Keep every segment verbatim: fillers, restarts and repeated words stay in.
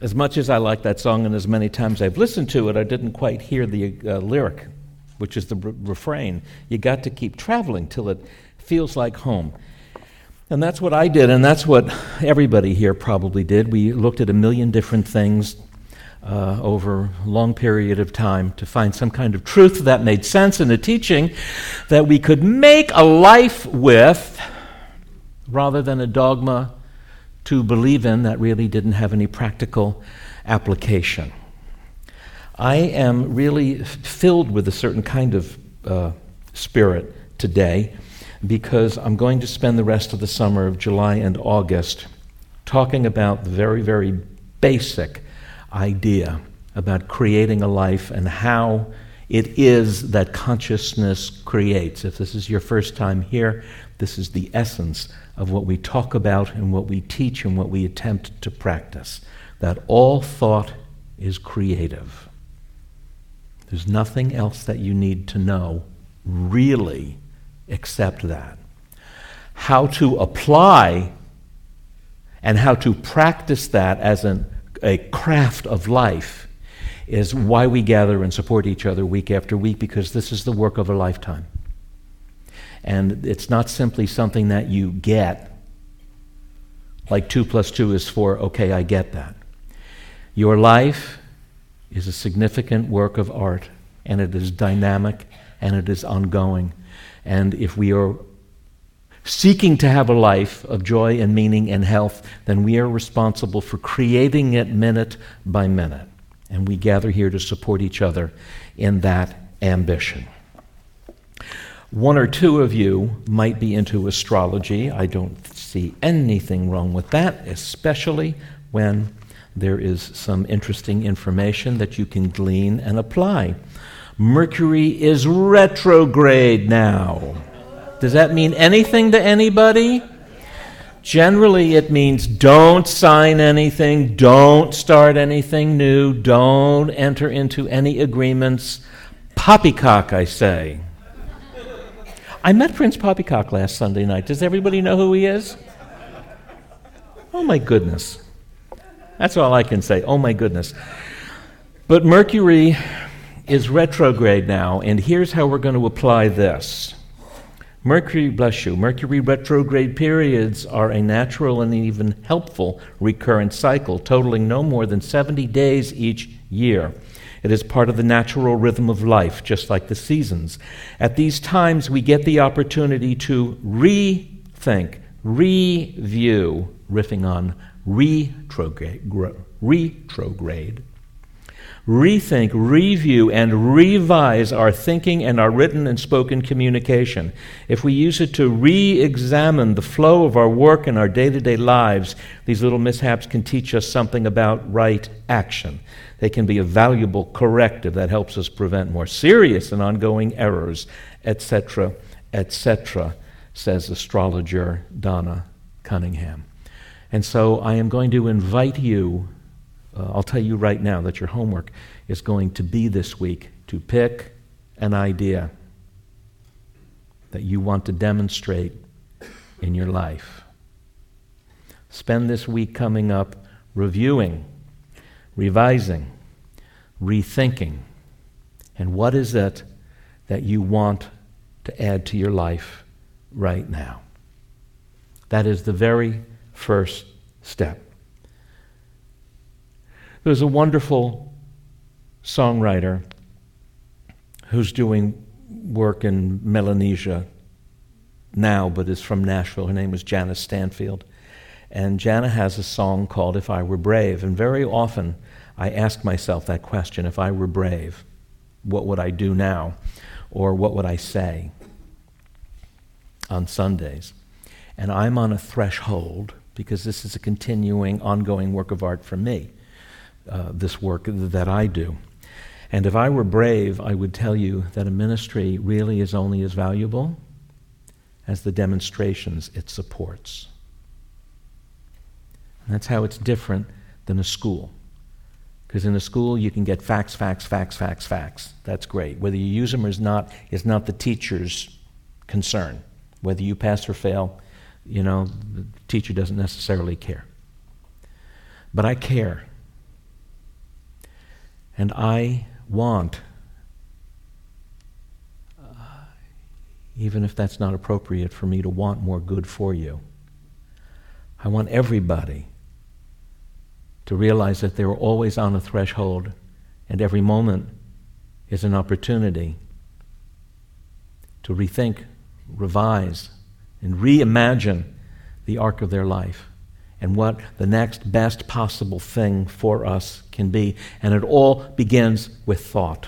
as much as I like that song and as many times I've listened to it, I didn't quite hear the uh, lyric, which is the re- refrain. You got to keep traveling till it feels like home. And that's what I did, and that's what everybody here probably did. We looked at a million different things uh, over a long period of time to find some kind of truth that made sense in a teaching that we could make a life with rather than a dogma to believe in that really didn't have any practical application. I am really filled with a certain kind of uh, spirit today because I'm going to spend the rest of the summer of July and August talking about the very, very basic idea about creating a life and how it is that consciousness creates. If this is your first time here, this is the essence of what we talk about and what we teach and what we attempt to practice, that all thought is creative. There's nothing else that you need to know, really, except that. How to apply and how to practice that as an, a craft of life is why we gather and support each other week after week, because this is the work of a lifetime. And it's not simply something that you get, like two plus two is four, okay, I get that. Your life is a significant work of art, and it is dynamic, and it is ongoing. And if we are seeking to have a life of joy and meaning and health, then we are responsible for creating it minute by minute. And we gather here to support each other in that ambition. One or two of you might be into astrology. I don't see anything wrong with that, especially when there is some interesting information that you can glean and apply. Mercury is retrograde now. Does that mean anything to anybody? Generally, it means don't sign anything, don't start anything new, don't enter into any agreements. Poppycock, I say. I met Prince Poppycock last Sunday night. Does everybody know who he is? Oh my goodness. That's all I can say. Oh my goodness. But Mercury is retrograde now, and here's how we're going to apply this. Mercury, bless you, Mercury retrograde periods are a natural and even helpful recurrent cycle, totaling no more than seventy days each year. It is part of the natural rhythm of life, just like the seasons. At these times, we get the opportunity to rethink, review, riffing on retrograde, retrograde, rethink, review, and revise our thinking and our written and spoken communication. If we use it to re-examine the flow of our work and our day-to-day lives, these little mishaps can teach us something about right action. They can be a valuable corrective that helps us prevent more serious and ongoing errors, et cetera, et cetera, says astrologer Donna Cunningham. And so I am going to invite you, uh, I'll tell you right now that your homework is going to be this week to pick an idea that you want to demonstrate in your life. Spend this week coming up reviewing, revising, rethinking, and what is it that you want to add to your life right now? That is the very first step. There's a wonderful songwriter who's doing work in Melanesia now, but is from Nashville. Her name is Janice Stanfield. And Jana has a song called If I Were Brave. And very often I ask myself that question, if I were brave, what would I do now? Or what would I say on Sundays? And I'm on a threshold, because this is a continuing, ongoing work of art for me, uh, this work that I do. And if I were brave, I would tell you that a ministry really is only as valuable as the demonstrations it supports. And that's how it's different than a school. Because in a school, you can get facts, facts, facts, facts, facts. That's great. Whether you use them or not is not the teacher's concern. Whether you pass or fail, you know, the teacher doesn't necessarily care. But I care. And I want, uh, even if that's not appropriate for me, to want more good for you. I want everybody to realize that they're always on a threshold, and every moment is an opportunity to rethink, revise, and reimagine the arc of their life and what the next best possible thing for us can be. And it all begins with thought.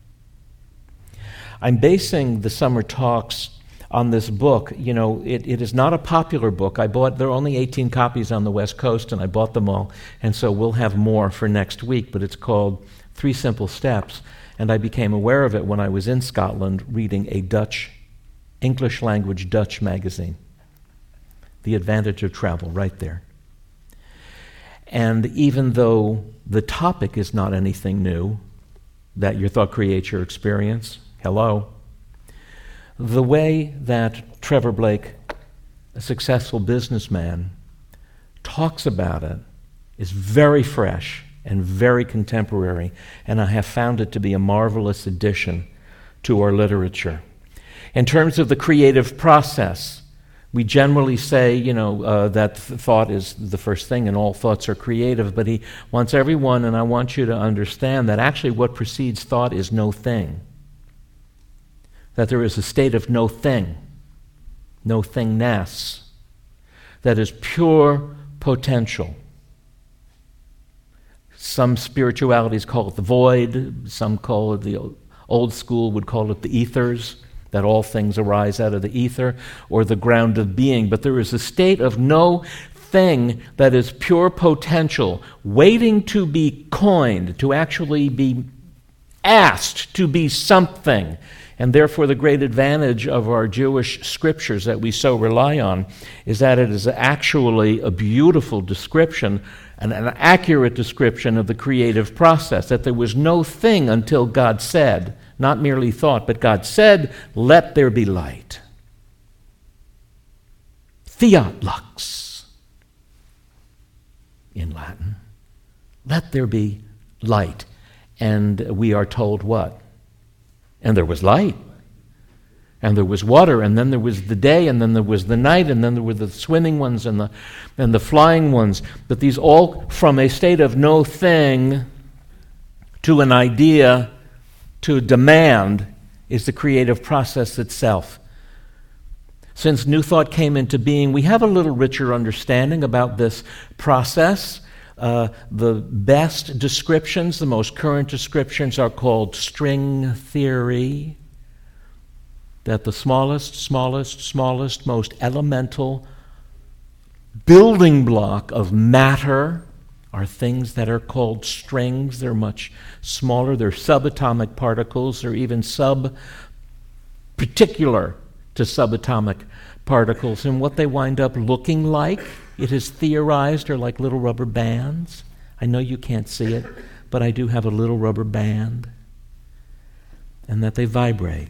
I'm basing the summer talks on this book. You know, it, it is not a popular book. I bought, there are only eighteen copies on the West Coast, and I bought them all, and so we'll have more for next week, but it's called Three Simple Steps, and I became aware of it when I was in Scotland reading a Dutch, English language Dutch magazine. The Advantage of Travel, right there. And even though the topic is not anything new, that your thought creates your experience, hello, the way that Trevor Blake, a successful businessman, talks about it is very fresh and very contemporary, and I have found it to be a marvelous addition to our literature. In terms of the creative process, we generally say, you know, uh, that th- thought is the first thing and all thoughts are creative, but he wants everyone, and I want you to understand that actually what precedes thought is no thing. That there is a state of no thing, no thingness, that is pure potential. Some spiritualities call it the void, some call it, the old school would call it the ethers, that all things arise out of the ether, or the ground of being. But there is a state of no thing that is pure potential, waiting to be coined, to actually be asked to be something. And therefore the great advantage of our Jewish scriptures that we so rely on is that it is actually a beautiful description, an, an accurate description of the creative process, that there was no thing until God said, not merely thought, but God said, let there be light. Fiat lux, in Latin. Let there be light. And we are told what? And there was light. And there was water, and then there was the day, and then there was the night, and then there were the swimming ones and the, and the flying ones. But these all from a state of no thing to an idea to demand is the creative process itself. Since New Thought came into being, we have a little richer understanding about this process. Uh, the best descriptions, the most current descriptions are called string theory, that the smallest, smallest, smallest, most elemental building block of matter are things that are called strings. They're much smaller. They're subatomic particles. They're even sub-particular to subatomic particles. And what they wind up looking like, it is theorized, are like little rubber bands. I know you can't see it, but I do have a little rubber band. And that they vibrate.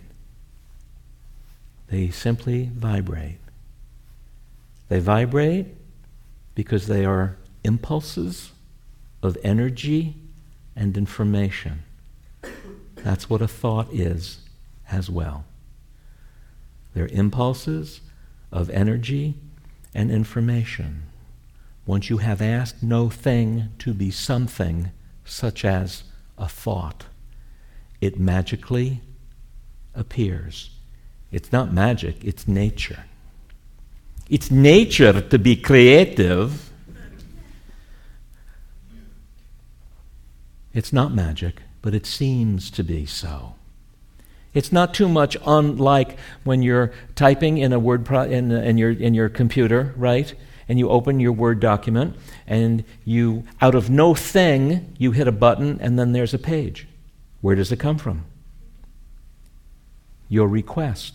They simply vibrate. They vibrate because they are impulses of energy and information. That's what a thought is as well. They're impulses of energy and information. Once you have asked no thing to be something, such as a thought, it magically appears. It's not magic, it's nature. It's nature to be creative. It's not magic, but it seems to be so. It's not too much unlike when you're typing in a word pro- in, in your in your computer, right? And you open your Word document, and you, out of no thing, you hit a button, and then there's a page. Where does it come from? Your request.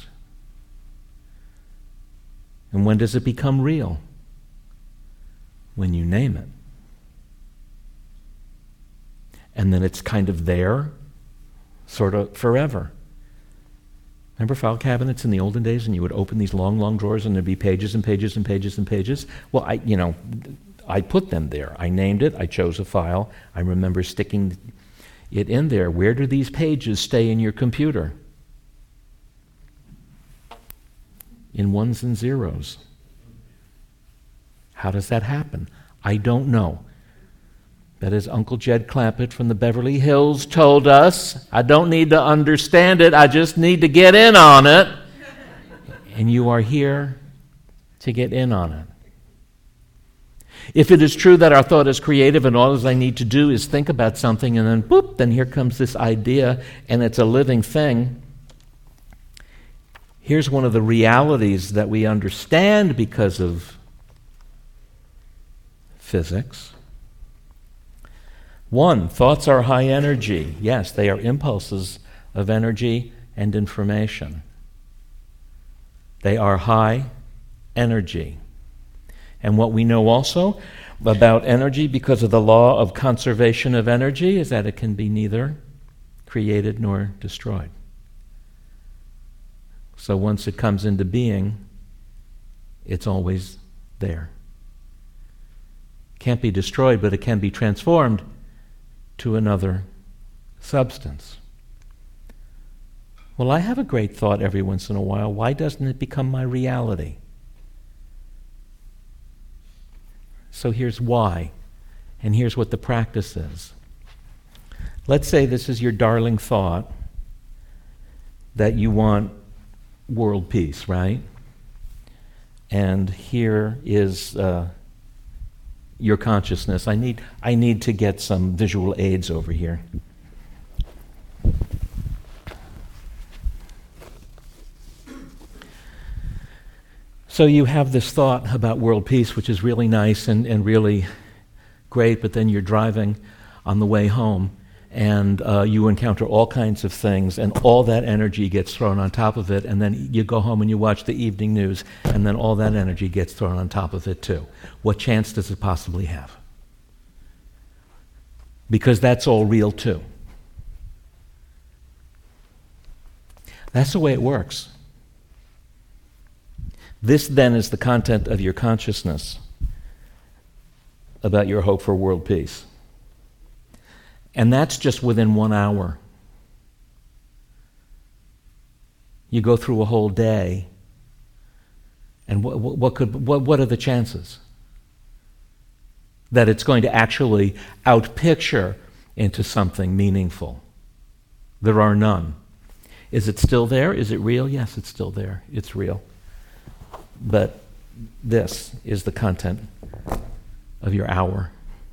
And when does it become real? When you name it. And then it's kind of there, sort of forever. Remember file cabinets in the olden days, and you would open these long, long drawers, and there'd be pages and pages and pages and pages? Well, I, you know, I put them there. I named it. I chose a file. I remember sticking it in there. Where do these pages stay in your computer? In ones and zeros. How does that happen? I don't know. But as Uncle Jed Clampett from the Beverly Hills told us, I don't need to understand it, I just need to get in on it. And you are here to get in on it. If it is true that our thought is creative and all I need to do is think about something and then boop, then here comes this idea and it's a living thing. Here's one of the realities that we understand because of physics. One, thoughts are high energy. Yes, they are impulses of energy and information. They are high energy. And what we know also about energy, because of the law of conservation of energy, is that it can be neither created nor destroyed. So once it comes into being, it's always there. Can't be destroyed, but it can be transformed to another substance. Well, I have a great thought every once in a while. Why doesn't it become my reality? So here's why, and here's what the practice is. Let's say this is your darling thought that you want world peace, right? And here is uh, your consciousness. I need, I need to get some visual aids over here. So you have this thought about world peace, which is really nice and, and really great, but then you're driving on the way home, and uh, you encounter all kinds of things, and all that energy gets thrown on top of it, and then you go home and you watch the evening news, and then all that energy gets thrown on top of it too. What chance does it possibly have? Because that's all real too. That's the way it works. This then is the content of your consciousness about your hope for world peace. And that's just within one hour. You go through a whole day, and what, what could what, what are the chances that it's going to actually outpicture into something meaningful? There are none. Is it still there? Is it real? Yes, it's still there. It's real. But this is the content of your hour.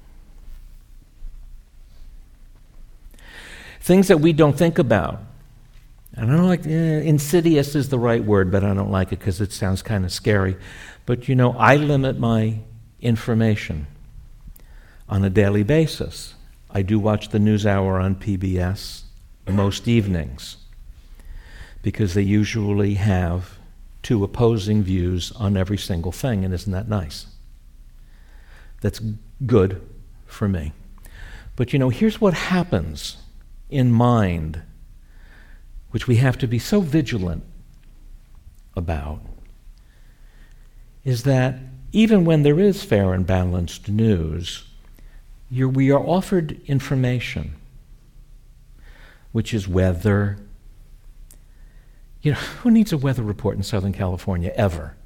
Things that we don't think about. I don't like, eh, insidious is the right word, but I don't like it because it sounds kind of scary. But you know, I limit my information on a daily basis. I do watch the NewsHour on P B S most evenings because they usually have two opposing views on every single thing, and isn't that nice? That's good for me. But you know, here's what happens in mind, which we have to be so vigilant about, is that even when there is fair and balanced news, you're, we are offered information, which is weather. You know, who needs a weather report in Southern California ever?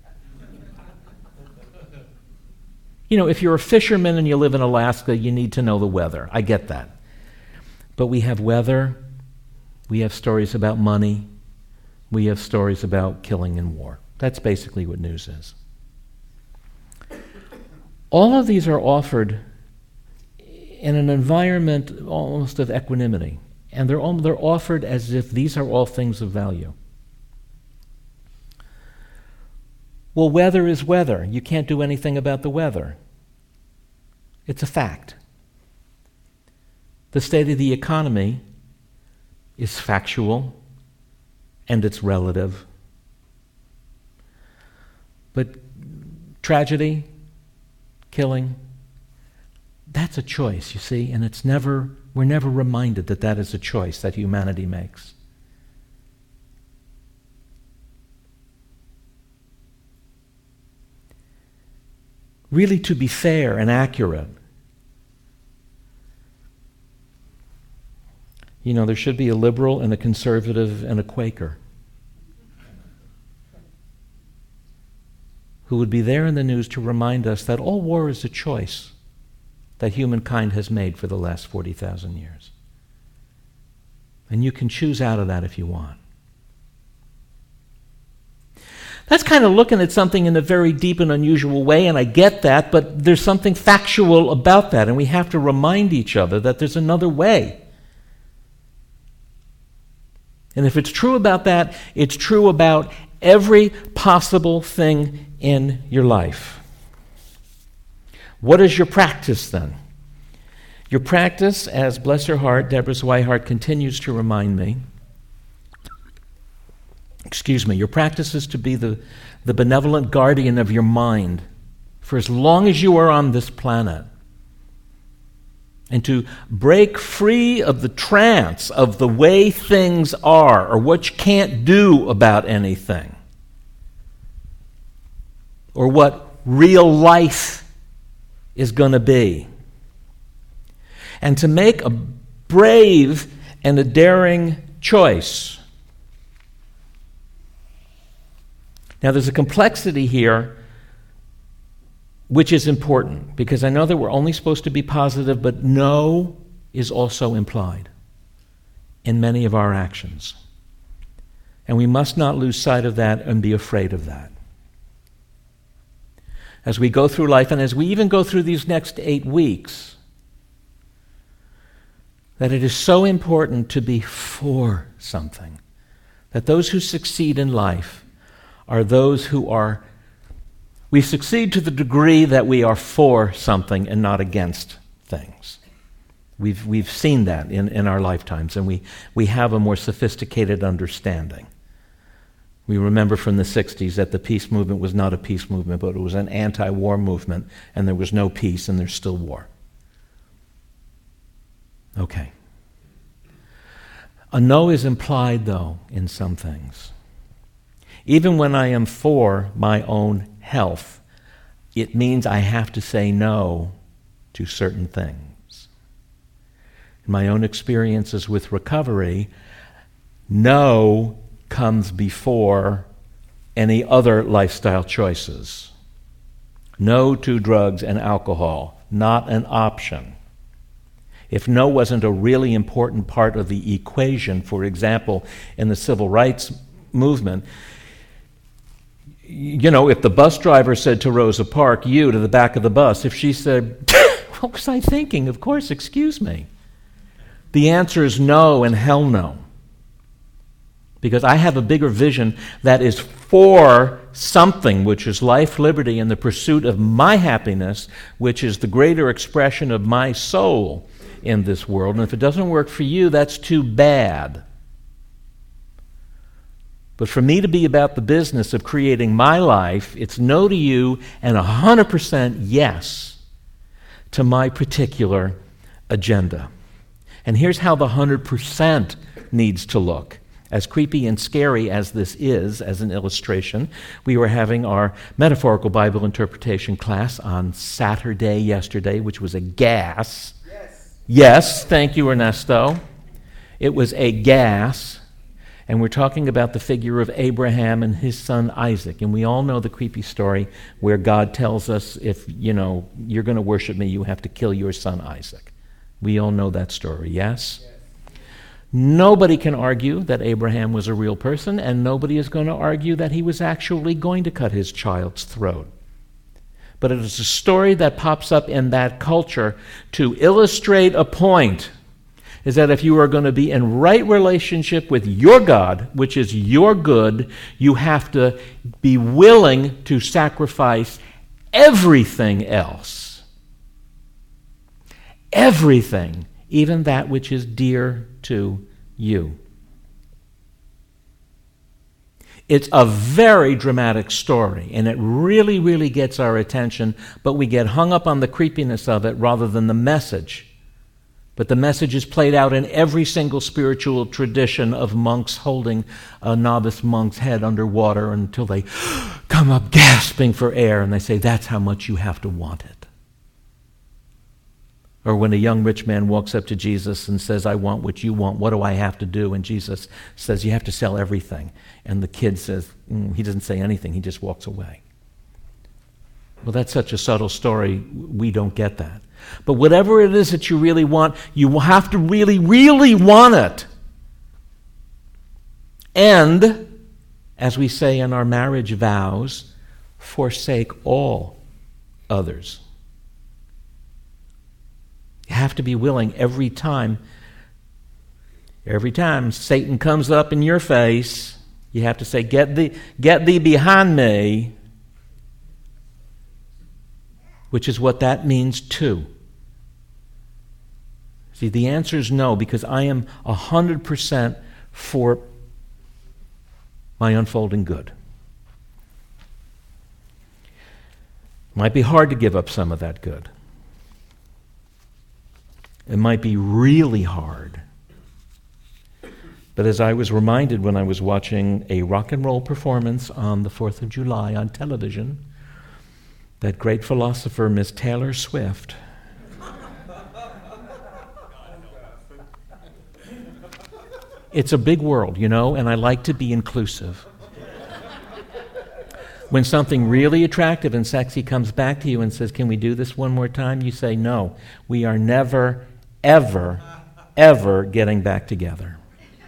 You know, if you're a fisherman and you live in Alaska, you need to know the weather. I get that. But we have weather, we have stories about money, we have stories about killing and war. That's basically what news is. All of these are offered in an environment almost of equanimity. And they're, all, they're offered as if these are all things of value. Well, weather is weather. You can't do anything about the weather. It's a fact. The state of the economy is factual and it's relative. But tragedy, killing, that's a choice, you see, and it's never, we're never reminded that that is a choice that humanity makes. Really, to be fair and accurate, You know, there should be a liberal and a conservative and a Quaker who would be there in the news to remind us that all war is a choice that humankind has made for the last forty thousand years. And you can choose out of that if you want. That's kind of looking at something in a very deep and unusual way, and I get that, but there's something factual about that, and we have to remind each other that there's another way. And if it's true about that, it's true about every possible thing in your life. What is your practice then? Your practice, as bless her heart, Deborah Swihart continues to remind me, excuse me, your practice is to be the, the benevolent guardian of your mind for as long as you are on this planet, and to break free of the trance of the way things are or what you can't do about anything or what real life is going to be, and to make a brave and a daring choice. Now, there's a complexity here which is important, because I know that we're only supposed to be positive, but no is also implied in many of our actions. And we must not lose sight of that and be afraid of that. As we go through life, and as we even go through these next eight weeks, that it is so important to be for something, that those who succeed in life are those who are, we succeed to the degree that we are for something and not against things. We've, we've seen that in, in our lifetimes, and we, we have a more sophisticated understanding. We remember from the sixties that the peace movement was not a peace movement, but it was an anti-war movement, and there was no peace, and there's still war. Okay. A no is implied, though, in some things. Even when I am for my own health, it means I have to say no to certain things. In my own experiences with recovery, no comes before any other lifestyle choices. No to drugs and alcohol, not an option. If no wasn't a really important part of the equation, for example, in the civil rights movement, you know, if the bus driver said to Rosa Parks, you, to the back of the bus, if she said, what was I thinking? Of course, excuse me. The answer is no and hell no. Because I have a bigger vision that is for something, which is life, liberty, and the pursuit of my happiness, which is the greater expression of my soul in this world. And if it doesn't work for you, that's too bad. But for me to be about the business of creating my life, it's no to you and one hundred percent yes to my particular agenda. And here's how the one hundred percent needs to look. As creepy and scary as this is, as an illustration, we were having our metaphorical Bible interpretation class on Saturday yesterday, which was a gas. Yes, yes, thank you, Ernesto. It was a gas. And we're talking about the figure of Abraham and his son Isaac. And we all know the creepy story where God tells us, if, you know, you're going to worship me, you have to kill your son Isaac. We all know that story, yes? Yes. Nobody can argue that Abraham was a real person, and nobody is going to argue that he was actually going to cut his child's throat. But it is a story that pops up in that culture to illustrate a point, is that if you are going to be in right relationship with your God, which is your good, you have to be willing to sacrifice everything else. Everything, even that which is dear to you. It's a very dramatic story, and it really, really gets our attention, but we get hung up on the creepiness of it rather than the message. But the message is played out in every single spiritual tradition of monks holding a novice monk's head underwater until they come up gasping for air, and they say, that's how much you have to want it. Or when a young rich man walks up to Jesus and says, I want what you want, what do I have to do? And Jesus says, you have to sell everything. And the kid says, mm, he doesn't say anything, he just walks away. Well, that's such a subtle story, we don't get that. But whatever it is that you really want, you will have to really, really want it. And, as we say in our marriage vows, forsake all others. You have to be willing every time, every time Satan comes up in your face, you have to say, get thee, get thee behind me, which is what that means too. See, the answer is no, because I am one hundred percent for my unfolding good. Might be hard to give up some of that good. It might be really hard. But as I was reminded when I was watching a rock and roll performance on the fourth of July on television, that great philosopher, Miss Taylor Swift, it's a big world, you know, and I like to be inclusive. When something really attractive and sexy comes back to you and says, can we do this one more time? You say, no, we are never, ever, ever getting back together.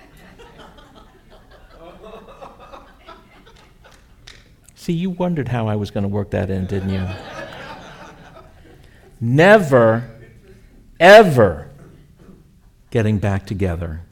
See, you wondered how I was going to work that in, didn't you? Never, ever getting back together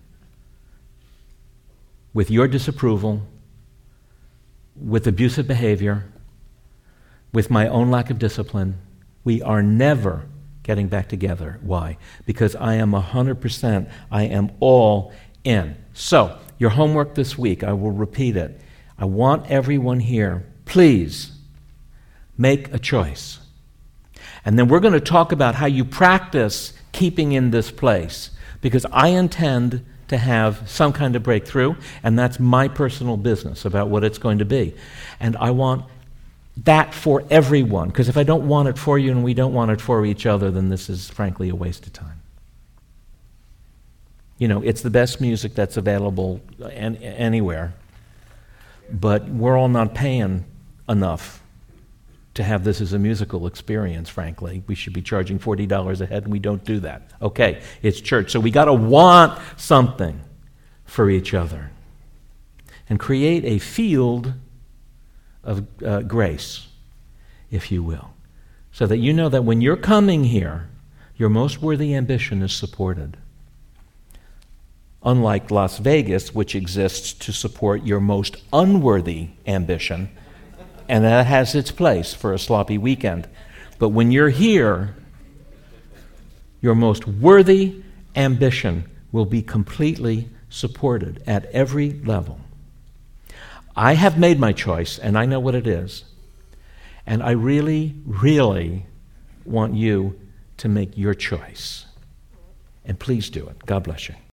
with your disapproval, with abusive behavior, with my own lack of discipline. We are never getting back together. Why? Because I am one hundred percent, I am all in. So, your homework this week, I will repeat it. I want everyone here, please, make a choice. And then we're going to talk about how you practice keeping in this place, because I intend to have some kind of breakthrough, and that's my personal business about what it's going to be. And I want that for everyone, because if I don't want it for you and we don't want it for each other, then this is frankly a waste of time. You know, it's the best music that's available an- anywhere, but we're all not paying enough to have this as a musical experience, frankly. We should be charging forty dollars a head, and we don't do that. Okay, it's church. So we got to want something for each other and create a field of uh, grace, if you will, so that you know that when you're coming here, your most worthy ambition is supported. Unlike Las Vegas, which exists to support your most unworthy ambition, and that has its place for a sloppy weekend. But when you're here, your most worthy ambition will be completely supported at every level. I have made my choice, and I know what it is. And I really, really want you to make your choice. And please do it. God bless you.